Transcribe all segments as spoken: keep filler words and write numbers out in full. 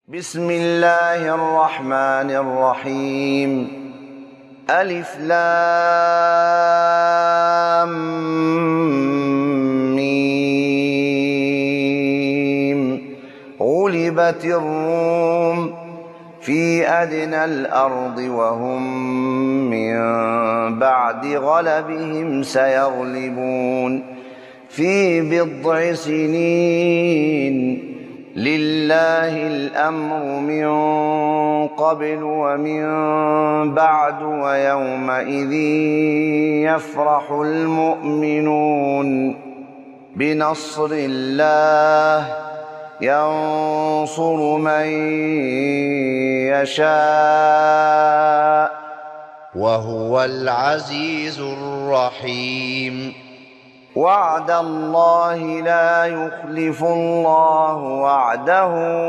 بسم الله الرحمن الرحيم. ألف لام ميم. غلبت الروم في أدنى الأرض وهم من بعد غلبهم سيغلبون في بضع سنين. لله الأمر من قبل ومن بعد ويومئذ يفرح المؤمنون بنصر الله ينصر من يشاء وهو العزيز الرحيم. وعد الله لا يخلف الله وعده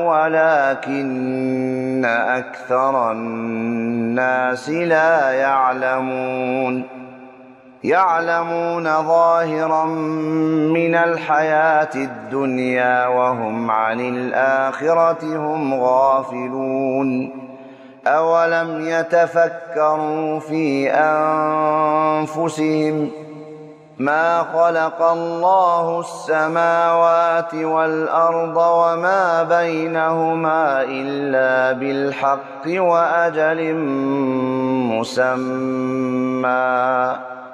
ولكن أكثر الناس لا يعلمون. يعلمون ظاهرا من الحياة الدنيا وهم عن الآخرة هم غافلون. أولم يتفكروا في أنفسهم ما خلق الله السماوات والأرض وما بينهما إلا بالحق وأجل مسمى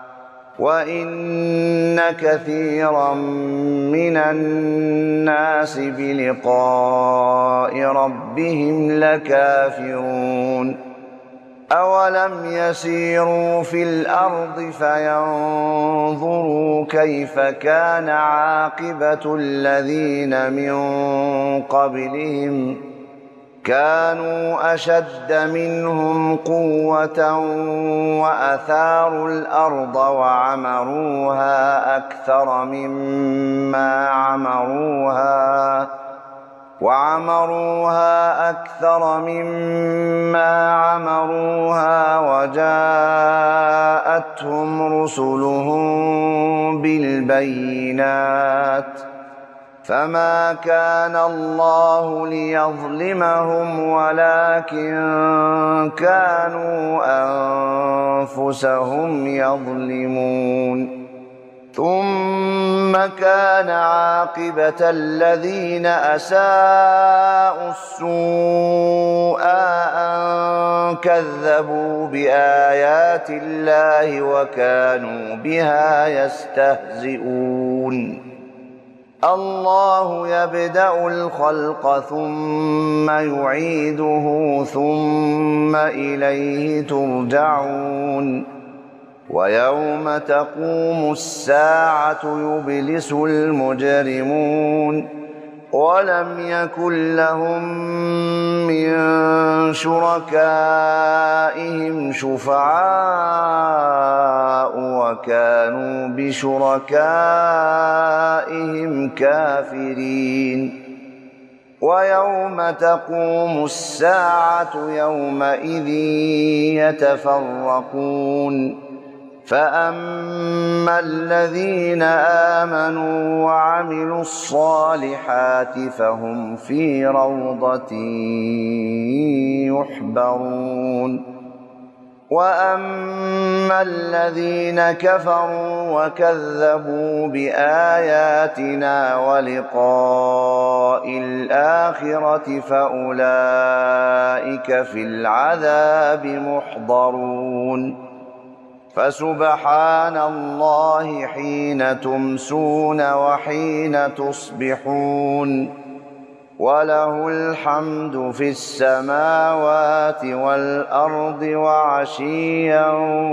وإن كثيرا من الناس بلقاء ربهم لكافرون. أولم يسيروا في الأرض فينظروا كيف كان عاقبة الذين من قبلهم كانوا أشد منهم قوة وأثاروا الأرض وعمروها أكثر مما عمروها وعمروها أكثر مما عمروها وجاءتهم رسلهم بالبينات فما كان الله ليظلمهم ولكن كانوا أنفسهم يظلمون. ثم كان عاقبة الذين أساءوا السوء أن كذبوا بآيات الله وكانوا بها يستهزئون. الله يبدأ الخلق ثم يعيده ثم إليه ترجعون. ويوم تقوم الساعة يبلس المجرمون ولم يكن لهم من شركائهم شفعاء وكانوا بشركائهم كافرين. ويوم تقوم الساعة يومئذ يتفرقون فأما الذين آمنوا وعملوا الصالحات فهم في روضة يحبرون. وأما الذين كفروا وكذبوا بآياتنا ولقاء الآخرة فأولئك في العذاب محضرون. فسبحان الله حين تمسون وحين تصبحون وله الحمد في السماوات والأرض وعشيا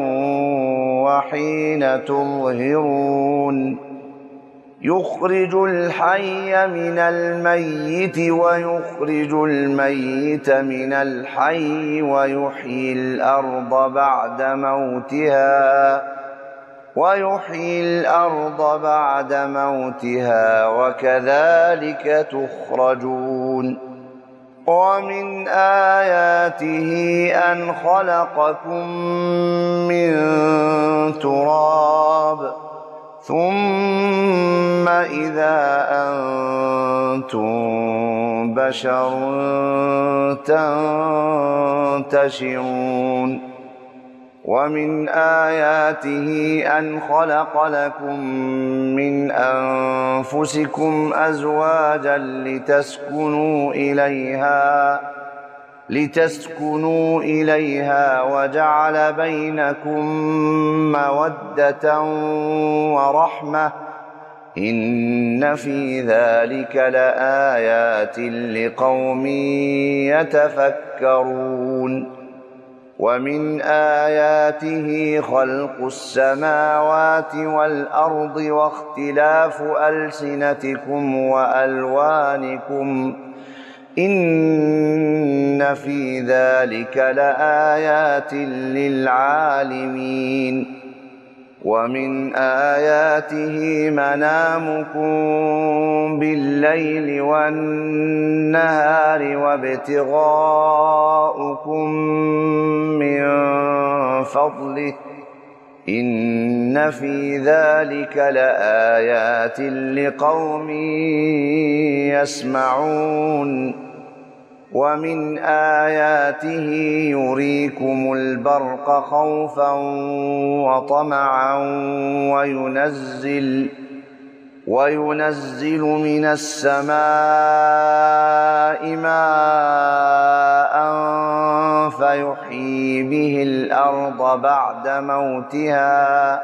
وحين تظهرون. يخرج الحي من الميت ويخرج الميت من الحي ويحيي الأرض بعد موتها ويحيي الأرض بعد موتها وكذلك تخرجون. ومن آياته أن خلقكم من تراب ثم إذا أنتم بشر تنتشرون ومن آياته أن خلق لكم من أنفسكم أزواجا لتسكنوا إليها لتسكنوا إليها وجعل بينكم مودة ورحمة إن في ذلك لآيات لقوم يتفكرون ومن آياته خلق السماوات والأرض واختلاف ألسنتكم وألوانكم إن في ذلك لآيات للعالمين ومن آياته منامكم بالليل والنهار وابتغاؤكم من فضله إن في ذلك لآيات لقوم يسمعون ومن آياته يريكم البرق خوفا وطمعا وينزل وينزل من السماء ماء فيحيي به الأرض بعد موتها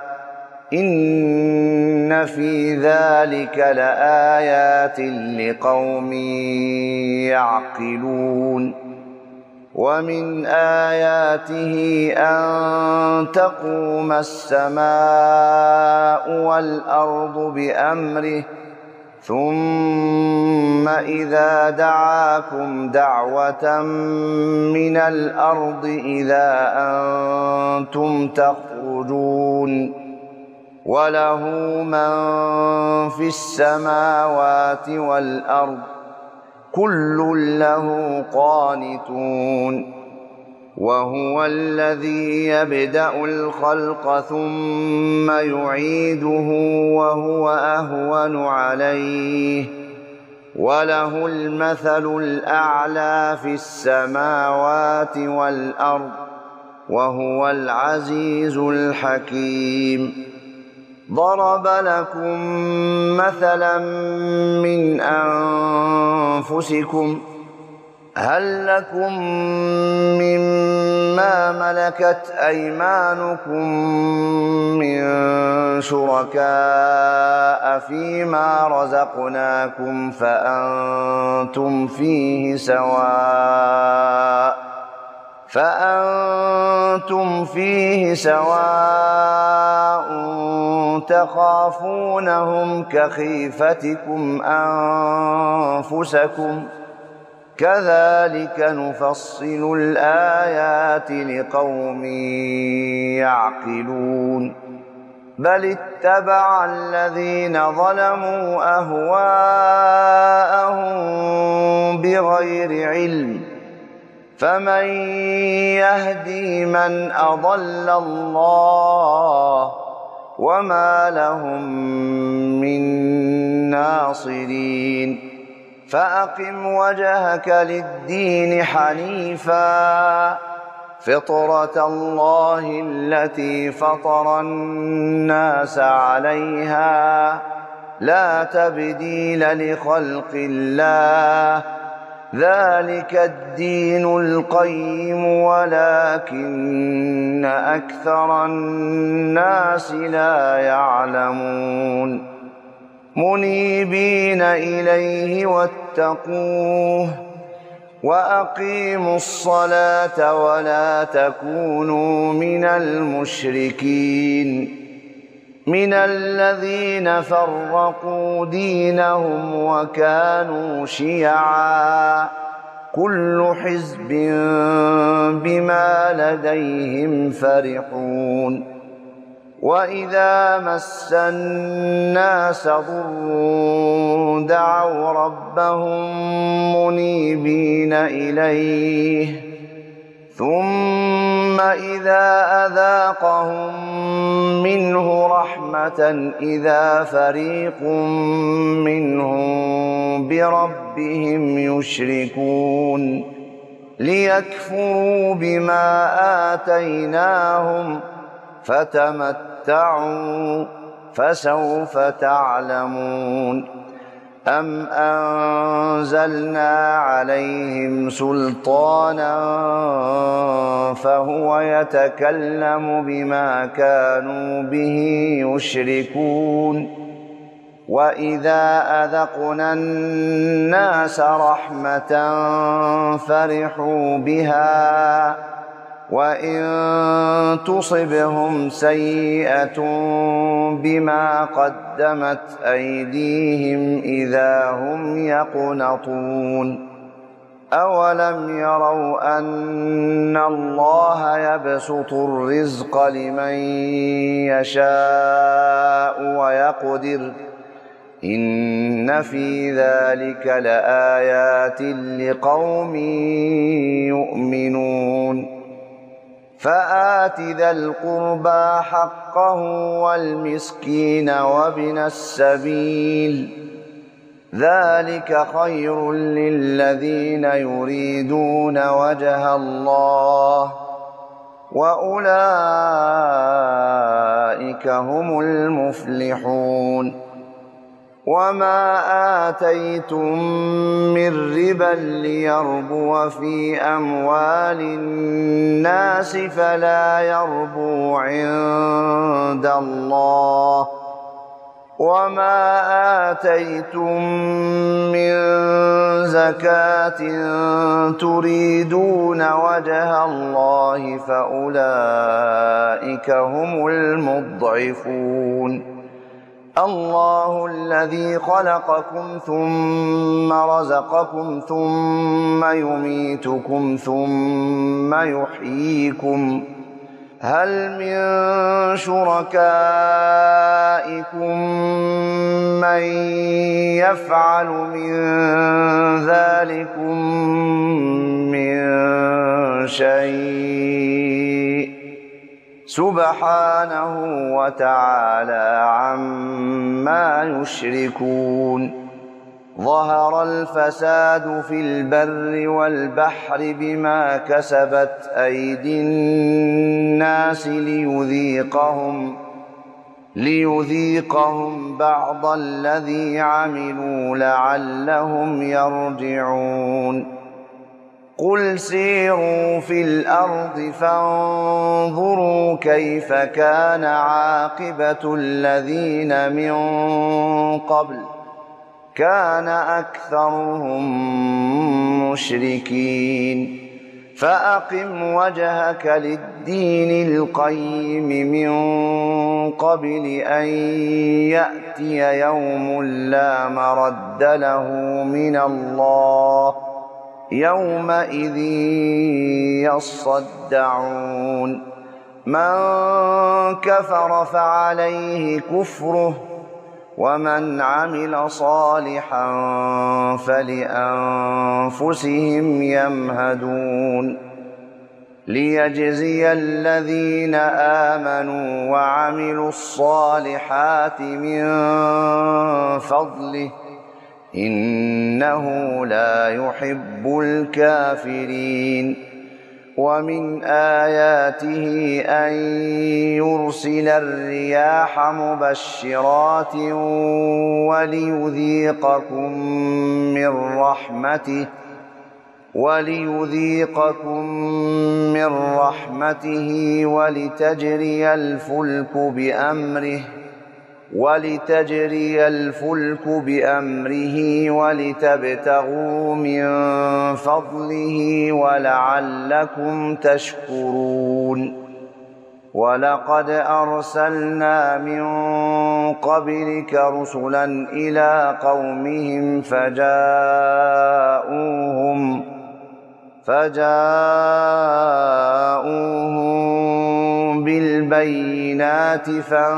إن في ذلك لآيات لقوم يعقلون ومن آياته أن تقوم السماء والأرض بأمره ثم إذا دعاكم دعوة من الأرض إذا أنتم تخرجون وله من في السماوات والأرض كل له قانتون وهو الذي يبدأ الخلق ثم يعيده وهو أهون عليه وله المثل الأعلى في السماوات والأرض وهو العزيز الحكيم ضرب لكم مثلا من أنفسكم هل لكم مما ملكت أيمانكم من شركاء فيما رزقناكم فأنتم فيه سواء فأنتم فيه سواء تخافونهم كخيفتكم أنفسكم كذلك نفصل الآيات لقوم يعقلون بل اتبع الذين ظلموا أهواءهم بغير علم فمن يهدي من أضل الله وما لهم من ناصرين فأقم وجهك للدين حنيفا فطرة الله التي فطر الناس عليها لا تبديل لخلق الله ذلك الدين القيم ولكن أكثر الناس لا يعلمون منيبين إليه واتقوه وأقيموا الصلاة ولا تكونوا من المشركين من الذين فرقوا دينهم وكانوا شيعا كل حزب بما لديهم فرحون وإذا مس الناس ضر دعوا ربهم منيبين إليه ثم إذا أذاقهم منه رحمة إذا فريق منهم بربهم يشركون ليكفروا بما آتيناهم فتمتعوا فسوف تعلمون أم أنزلنا عليهم سلطانا فهو يتكلم بما كانوا به يشركون وإذا أذقنا الناس رحمة فرحوا بها وإن تصبهم سيئة بما قدمت أيديهم إذا هم يقنطون أولم يروا أن الله يبسط الرزق لمن يشاء ويقدر إن في ذلك لآيات لقوم يؤمنون فآت ذا القربى حقه والمسكين وابن السبيل ذلك خير للذين يريدون وجه الله وأولئك هم المفلحون وما آتيتم من ربا ليربو في أموال الناس فلا يربو عند الله وما آتيتم من زكاة تريدون وجه الله فأولئك هم المضعفون الله الذي خلقكم ثم رزقكم ثم يميتكم ثم يحييكم هل من شركائكم من يفعل من ذلكم من شيء سبحانه وتعالى عما يشركون ظهر الفساد في البر والبحر بما كسبت أيدي الناس ليذيقهم ليذيقهم بعض الذي عملوا لعلهم يرجعون قل سيروا في الأرض فانظروا كيف كان عاقبة الذين من قبل كان أكثرهم مشركين فأقم وجهك للدين القيم من قبل أن يأتي يوم لا مرد له من الله يومئذ يصدعون من كفر فعليه كفره ومن عمل صالحا فلأنفسهم يمهدون ليجزي الذين آمنوا وعملوا الصالحات من فضله إنه لا يحب الكافرين ومن آياته أن يرسل الرياح مبشرات وليذيقكم من رحمته وليذيقكم من رحمته ولتجري الفلك بأمره ولتجري الفلك بأمره ولتبتغوا من فضله ولعلكم تشكرون ولقد أرسلنا من قبلك رسلا إلى قومهم فجاءوهم فجاءوهم بالبينات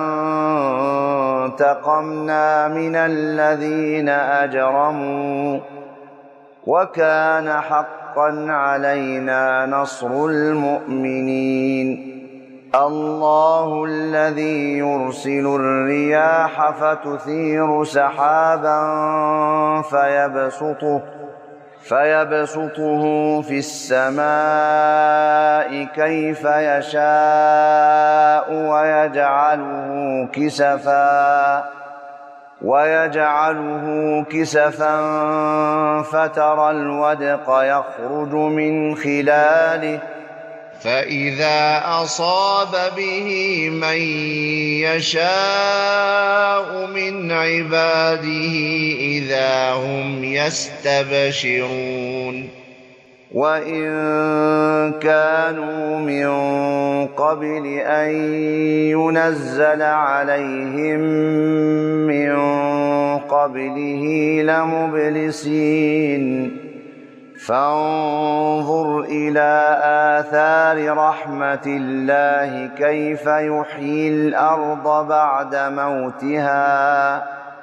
فانتقمنا من الذين أجرموا وكان حقا علينا نصر المؤمنين الله الذي يرسل الرياح فتثير سحابا فيبسطه فيبسطه في السماء كيف يشاء ويجعله كسفا ويجعله كسفا فترى الودق يخرج من خلاله فإذا أصاب به من يشاء من عباده إذا هم يستبشرون وإن كانوا من قبل أن ينزل عليهم من قبله لمبلسين فانظر إلى آثار رحمة الله كيف يحيي الأرض بعد موتها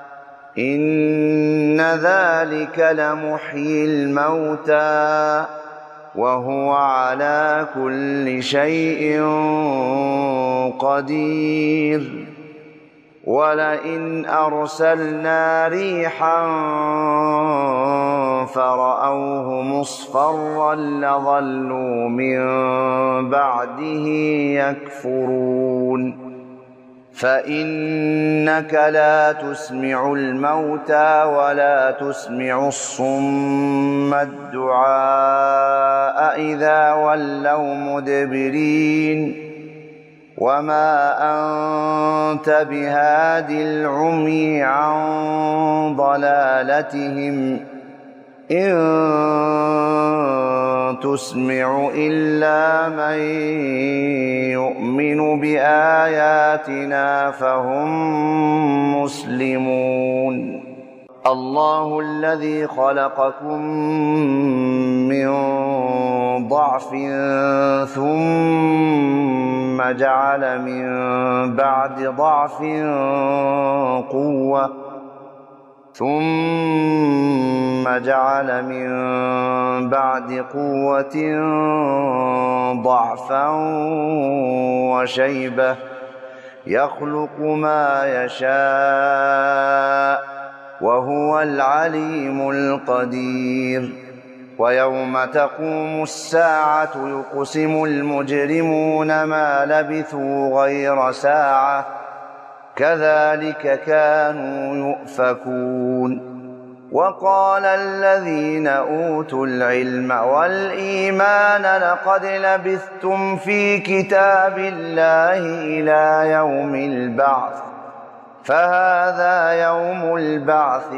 إن ذلك لمحيي الموتى وهو على كل شيء قدير ولئن أرسلنا ريحا فرأوه مصفرا لظلوا من بعده يكفرون فإنك لا تسمع الموتى ولا تسمع الصم الدعاء إذا ولوا مدبرين وما أنت بهاد العمي عن ضلالتهم إن تسمع إلا من يؤمن بآياتنا فهم مسلمون الله الذي خلقكم من ضعف ثم جعل من بعد ضعف قوة ثم جعل من بعد قوة ضعفا وشيبة يخلق ما يشاء وهو العليم القدير ويوم تقوم الساعة يقسم المجرمون ما لبثوا غير ساعة كذلك كانوا يؤفكون وقال الذين أوتوا العلم والإيمان لقد لبثتم في كتاب الله إلى يوم البعث فهذا يوم البعث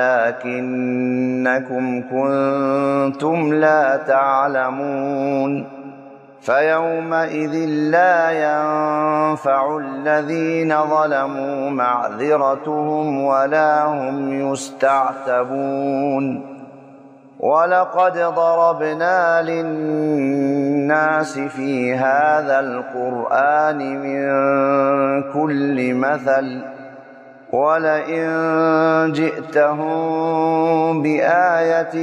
ولكنكم كنتم لا تعلمون فيومئذ لا ينفع الذين ظلموا معذرتهم ولا هم يستعتبون ولقد ضربنا للناس في هذا القرآن من كل مثل ولئن جئتهم بآية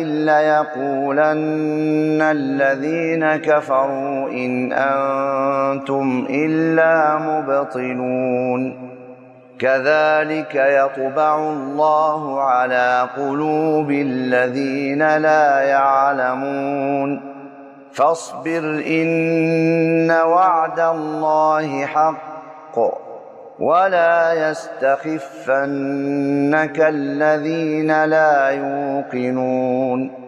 ليقولن الذين كفروا إن أنتم إلا مبطلون كذلك يطبع الله على قلوب الذين لا يعلمون فاصبر إن وعد الله حق ولا يستخفنك الذين لا يوقنون